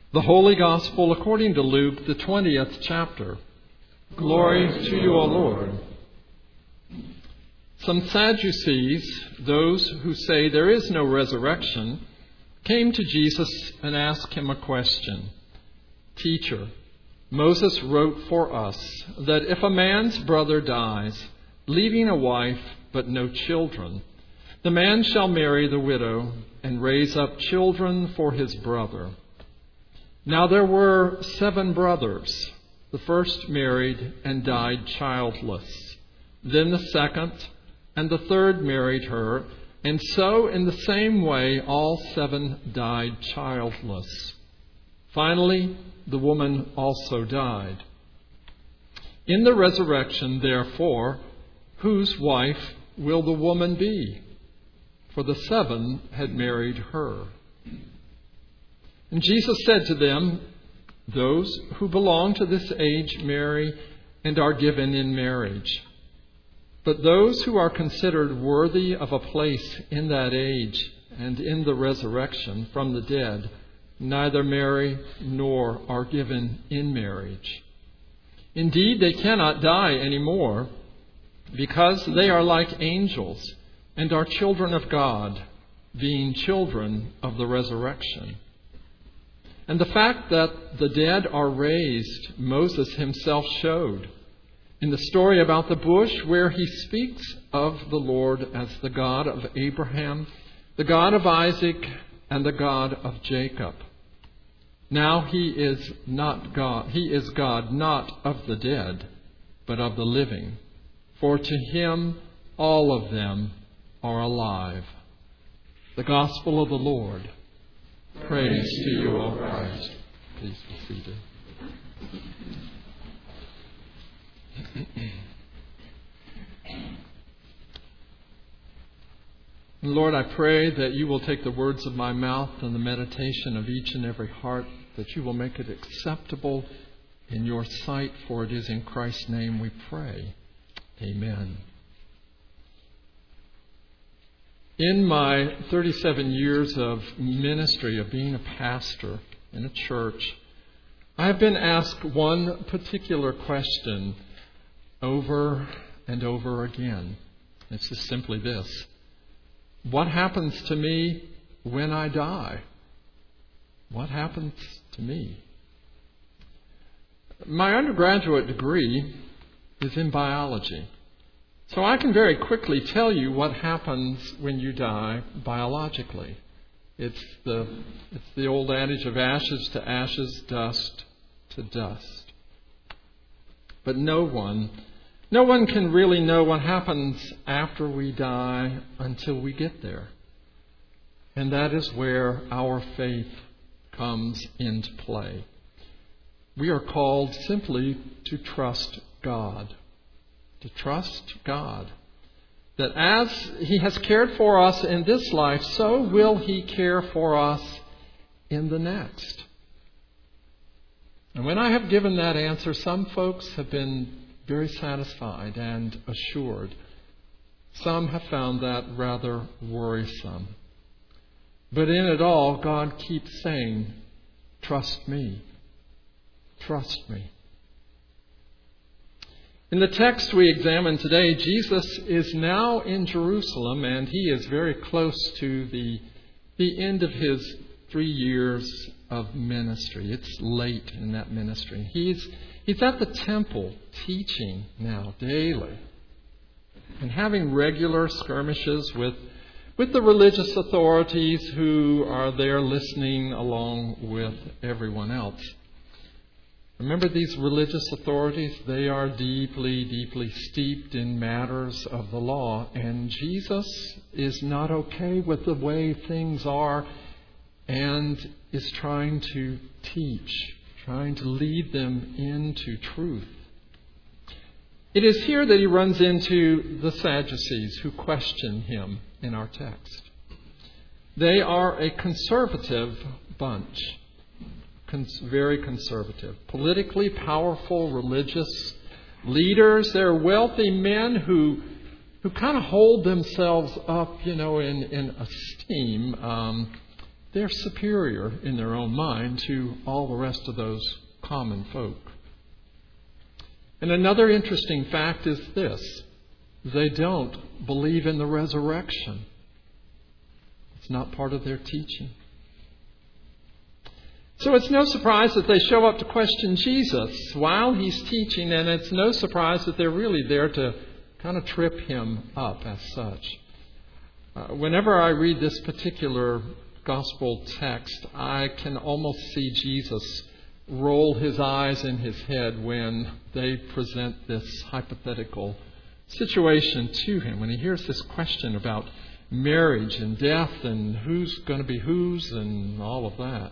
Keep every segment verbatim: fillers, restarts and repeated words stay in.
The Holy Gospel according to Luke, the twentieth chapter. Glory to you, O Lord. Some Sadducees, those who say there is no resurrection, came to Jesus and asked him a question. Teacher, Moses wrote for us that if a man's brother dies, leaving a wife but no children, the man shall marry the widow and raise up children for his brother. Now there were seven brothers. The first married and died childless. Then the second and the third married her, and so in the same way all seven died childless. Finally, the woman also died. In the resurrection, therefore, whose wife will the woman be? For the seven had married her. And Jesus said to them, those who belong to this age marry and are given in marriage. But those who are considered worthy of a place in that age and in the resurrection from the dead neither marry nor are given in marriage. Indeed, they cannot die anymore, because they are like angels and are children of God, being children of the resurrection. And the fact that the dead are raised, Moses himself showed in the story about the bush, where he speaks of the Lord as the God of Abraham, the God of Isaac, and the God of Jacob. Now he is not God, he is God not of the dead, but of the living. For to him all of them are alive. The Gospel of the Lord. Praise to you, O Christ. Please be seated. Lord, I pray that you will take the words of my mouth and the meditation of each and every heart, that you will make it acceptable in your sight, for it is in Christ's name we pray. Amen. In my thirty-seven years of ministry, of being a pastor in a church, I have been asked one particular question over and over again. It's just simply this. What happens to me when I die? What happens to me? My undergraduate degree is in biology. So I can very quickly tell you what happens when you die biologically. It's the it's the old adage of ashes to ashes, dust to dust. But no one, no one can really know what happens after we die until we get there. And that is where our faith comes into play. We are called simply to trust God. To trust God. That as He has cared for us in this life, so will He care for us in the next. And when I have given that answer, some folks have been very satisfied and assured. Some have found that rather worrisome. But in it all, God keeps saying, trust me. Trust me. In the text we examine today, Jesus is now in Jerusalem, and he is very close to the, the end of his three years of ministry. It's late in that ministry. He's, he's at the temple teaching now daily and having regular skirmishes with, with the religious authorities who are there listening along with everyone else. Remember, these religious authorities, they are deeply, deeply steeped in matters of the law. And Jesus is not okay with the way things are and is trying to teach, trying to lead them into truth. It is here that he runs into the Sadducees who question him in our text. They are a conservative bunch. Very conservative, politically powerful, religious leaders. They're wealthy men who who kind of hold themselves up, you know, in, in esteem. Um, they're superior in their own mind to all the rest of those common folk. And another interesting fact is this: they don't believe in the resurrection. It's not part of their teaching. So it's no surprise that they show up to question Jesus while he's teaching, and it's no surprise that they're really there to kind of trip him up as such. Uh, whenever I read this particular gospel text, I can almost see Jesus roll his eyes in his head when they present this hypothetical situation to him. When he hears this question about marriage and death and who's going to be whose and all of that.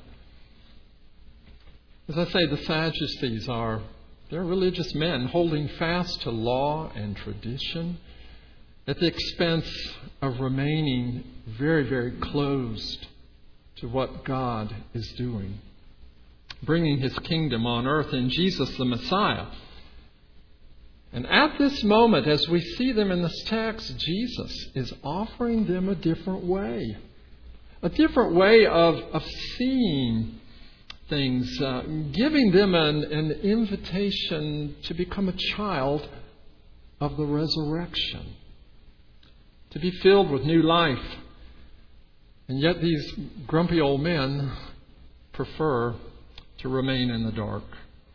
As I say, the Sadducees are, they're religious men holding fast to law and tradition at the expense of remaining very, very closed to what God is doing, bringing his kingdom on earth in Jesus the Messiah. And at this moment, as we see them in this text, Jesus is offering them a different way, a different way of, of seeing things, uh, giving them an, an invitation to become a child of the resurrection, to be filled with new life. And yet these grumpy old men prefer to remain in the dark.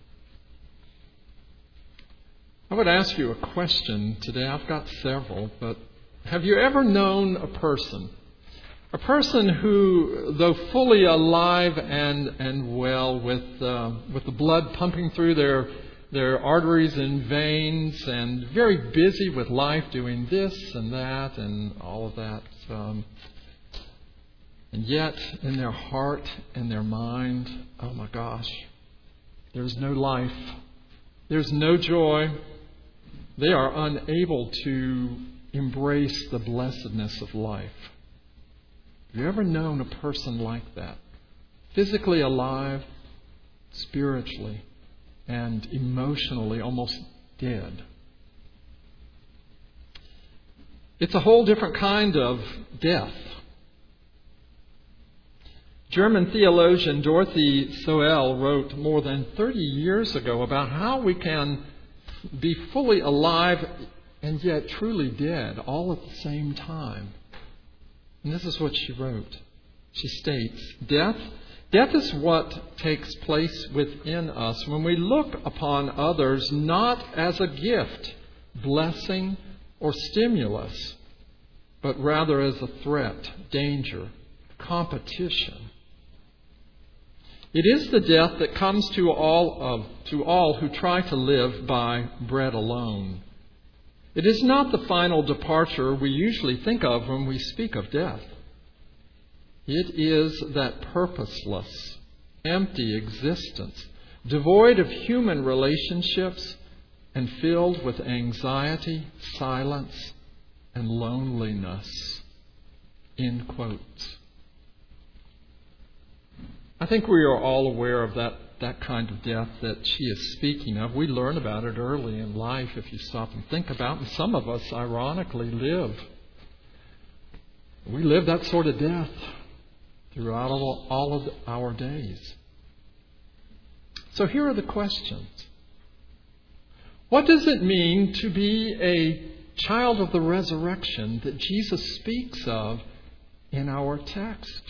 I would ask you a question today. I've got several, but have you ever known a person, a person who, though fully alive and and well, with uh, with the blood pumping through their their arteries and veins, and very busy with life, doing this and that and all of that, um, and yet in their heart and their mind, oh my gosh, there's no life, there's no joy. They are unable to embrace the blessedness of life. Have you ever known a person like that? Physically alive, spiritually, and emotionally almost dead. It's a whole different kind of death. German theologian Dorothy Soel wrote more than thirty years ago about how we can be fully alive and yet truly dead all at the same time. And this is what she wrote. She states, Death, death is what takes place within us when we look upon others not as a gift, blessing, or stimulus, but rather as a threat, danger, competition. It is the death that comes to all of to all who try to live by bread alone. It is not the final departure we usually think of when we speak of death. It is that purposeless, empty existence, devoid of human relationships and filled with anxiety, silence, and loneliness. End quotes. I think we are all aware of that, that kind of death that she is speaking of. We learn about it early in life if you stop and think about it. And some of us, ironically, live. We live that sort of death throughout all, all of our days. So here are the questions. What does it mean to be a child of the resurrection that Jesus speaks of in our text?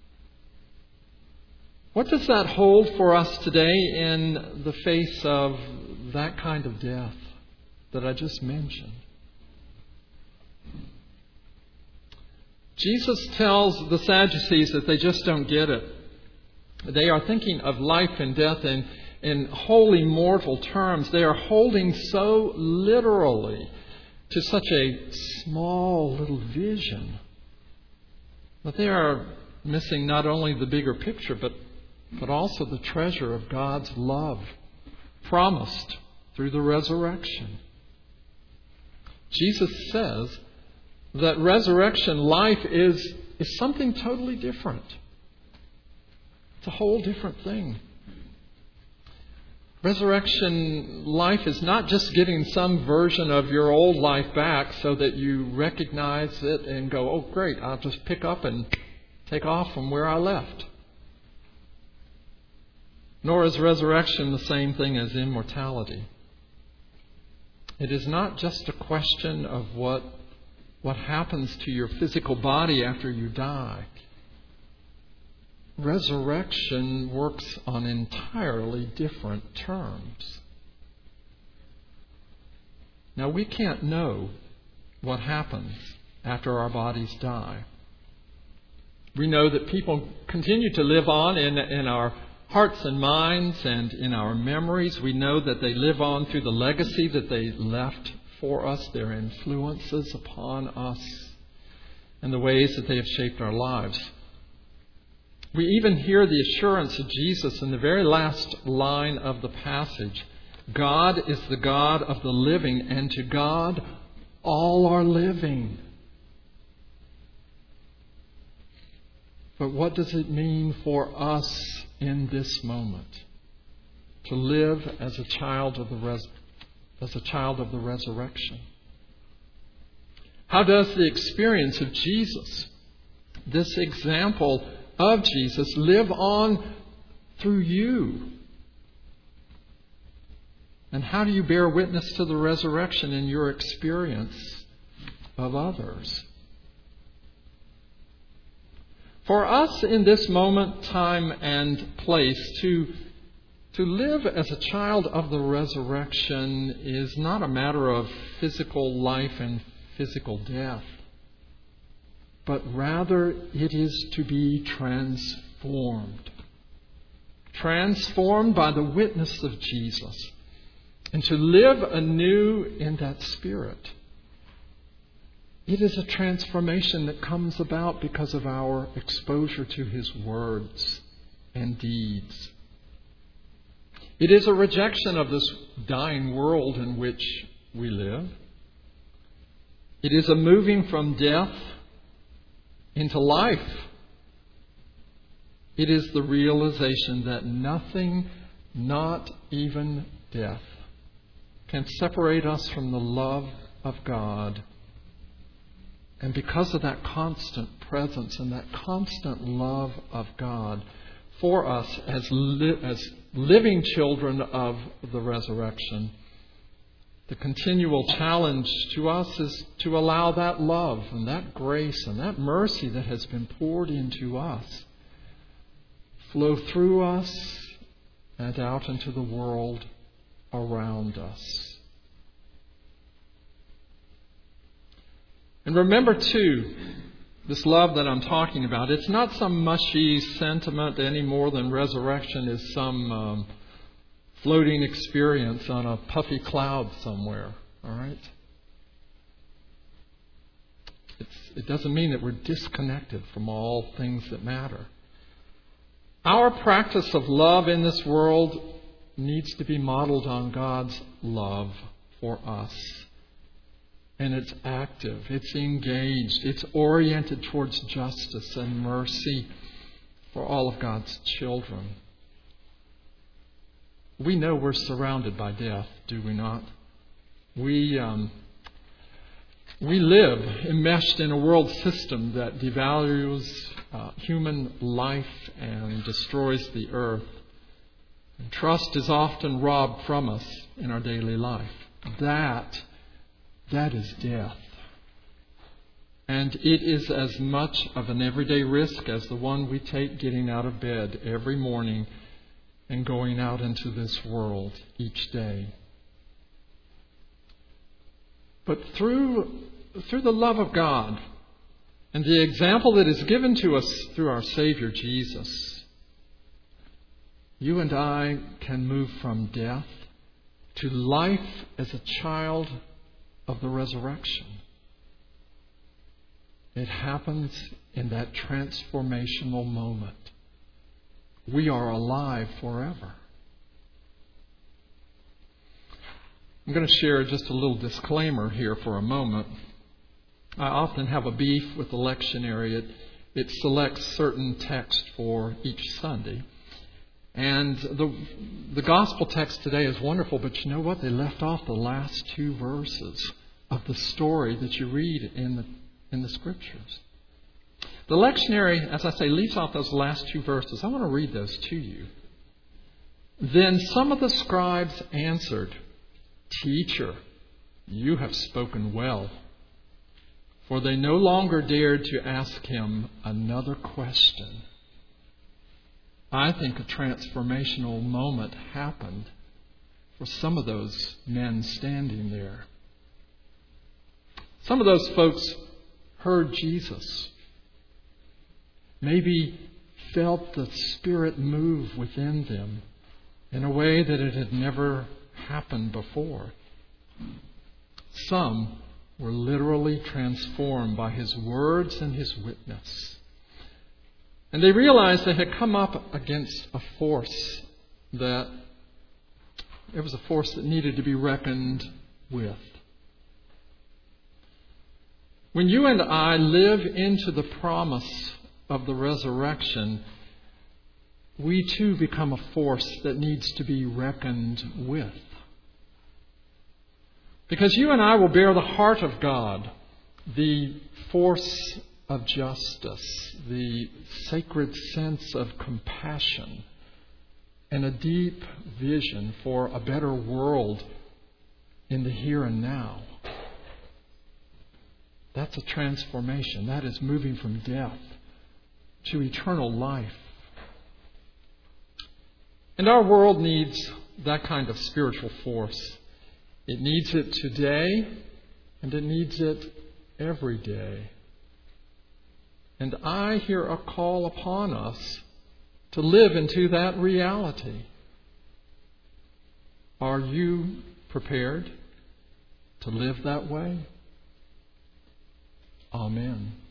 What does that hold for us today in the face of that kind of death that I just mentioned? Jesus tells the Sadducees that they just don't get it. They are thinking of life and death in, in wholly mortal terms. They are holding so literally to such a small little vision that they are missing not only the bigger picture, but but also the treasure of God's love promised through the resurrection. Jesus says that resurrection life is, is something totally different. It's a whole different thing. Resurrection life is not just getting some version of your old life back so that you recognize it and go, oh great, I'll just pick up and take off from where I left. Nor is resurrection the same thing as immortality. It is not just a question of what, what happens to your physical body after you die. Resurrection works on entirely different terms. Now, we can't know what happens after our bodies die. We know that people continue to live on in, in our hearts and minds and in our memories. We know that they live on through the legacy that they left for us, their influences upon us, and the ways that they have shaped our lives. We even hear the assurance of Jesus in the very last line of the passage. God is the God of the living, and to God all are living. But what does it mean for us in this moment to live as a child of the res- as a child of the resurrection? How does the experience of Jesus, this example of Jesus, live on through you? And how do you bear witness to the resurrection in your experience of others? For us in this moment, time, and place, to, to live as a child of the resurrection is not a matter of physical life and physical death, but rather it is to be transformed. Transformed by the witness of Jesus, and to live anew in that Spirit. It is a transformation that comes about because of our exposure to His words and deeds. It is a rejection of this dying world in which we live. It is a moving from death into life. It is the realization that nothing, not even death, can separate us from the love of God. And because of that constant presence and that constant love of God for us as, li- as living children of the resurrection, the continual challenge to us is to allow that love and that grace and that mercy that has been poured into us flow through us and out into the world around us. And remember, too, this love that I'm talking about, it's not some mushy sentiment any more than resurrection is some um, floating experience on a puffy cloud somewhere. All right? It's, it doesn't mean that we're disconnected from all things that matter. Our practice of love in this world needs to be modeled on God's love for us. And it's active, it's engaged, it's oriented towards justice and mercy for all of God's children. We know we're surrounded by death, do we not? We um, we live enmeshed in a world system that devalues uh, human life and destroys the earth. And trust is often robbed from us in our daily life. That, that is death. And it is as much of an everyday risk as the one we take getting out of bed every morning and going out into this world each day. But through, through the love of God and the example that is given to us through our Savior Jesus, you and I can move from death to life as a child of the resurrection. It happens in that transformational moment. We are alive forever. I'm going to share just a little disclaimer here for a moment. I often have a beef with the lectionary. It, it selects certain text for each Sunday. And the the gospel text today is wonderful, but you know what? They left off the last two verses of the story that you read in the in the Scriptures. The lectionary, as I say, leaves off those last two verses. I want to read those to you. Then some of the scribes answered, "Teacher, you have spoken well." For they no longer dared to ask him another question. I think a transformational moment happened for some of those men standing there. Some of those folks heard Jesus, maybe felt the Spirit move within them in a way that it had never happened before. Some were literally transformed by his words and his witness. And they realized they had come up against a force that, it was a force that needed to be reckoned with. When you and I live into the promise of the resurrection, we too become a force that needs to be reckoned with. Because you and I will bear the heart of God, the force of justice, the sacred sense of compassion, and a deep vision for a better world in the here and now. That's a transformation. That is moving from death to eternal life. And our world needs that kind of spiritual force. It needs it today, and it needs it every day. And I hear a call upon us to live into that reality. Are you prepared to live that way? Amen.